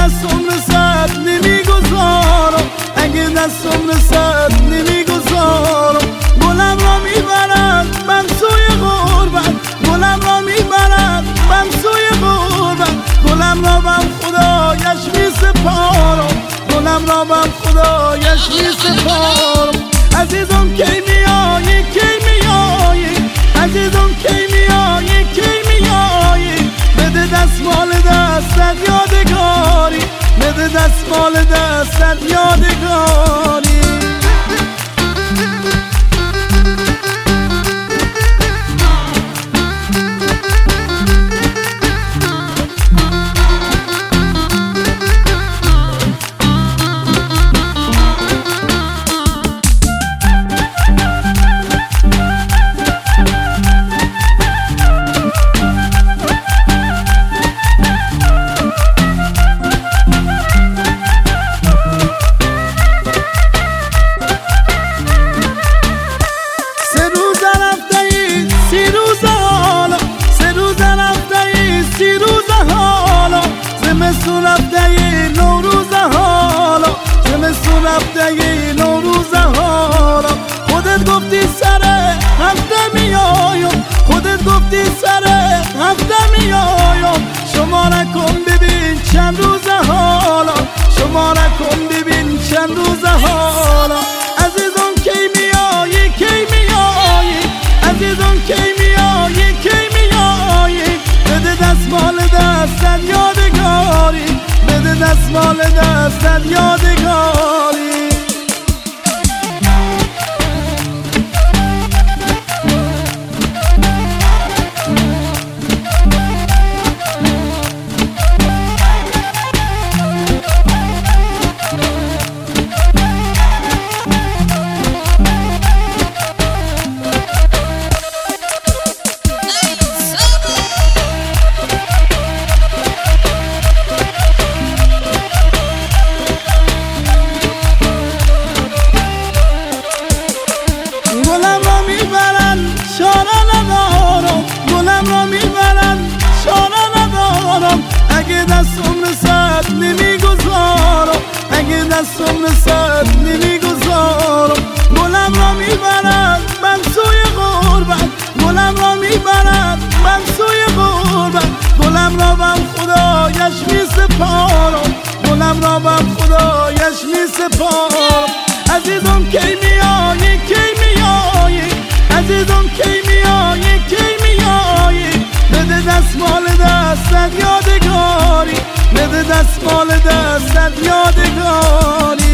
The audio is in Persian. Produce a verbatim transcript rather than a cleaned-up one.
دستم رسد نمیگذارم، اگه دستم رسد نمیگذارم. گلم را میبرد بم سوی غربت، گلم را میبرد بم سوی غربت. گلم را بم خدایش میسپارم، گلم را بم خدایش میسپارم. عزیزم کی میایی کی میایی، عزیزم کی میایی کی میایی. بده دستمال دستت یادگاری، بده دستمال دستت یادگاری. زمستون رفته نوروز حالا، زمستون رفته نوروز حالا. خودت گفتی سر هفته میایم، خودت گفتی سر هفته میایم. شما نکن ببین چند روز حالا، شما نکن ببین چند روز حالا. عزیزم کی میایی کی میایی، عزیزم کی میایی کی میایی. بده دستمال دستت یادگاری، بده دستمال دستت یادگاری. گلم را میبرن شانه ندارم، گلم را میبرن شانه ندارم. اگه دستم رسد نمیگذارم، اگه دستم رسد نمیگذارم. گلم را میبرن بم سوی غربت، گلم را میبرن بم سوی غربت. گلم را بم خدایش میسپارم، گلم را بم خدایش میسپارم. عزیزم کی میایی کی میایی، عزیزم کی میایی کی میایی. بده دستمال دستت یادگاری، بده دستمال دستت یادگاری.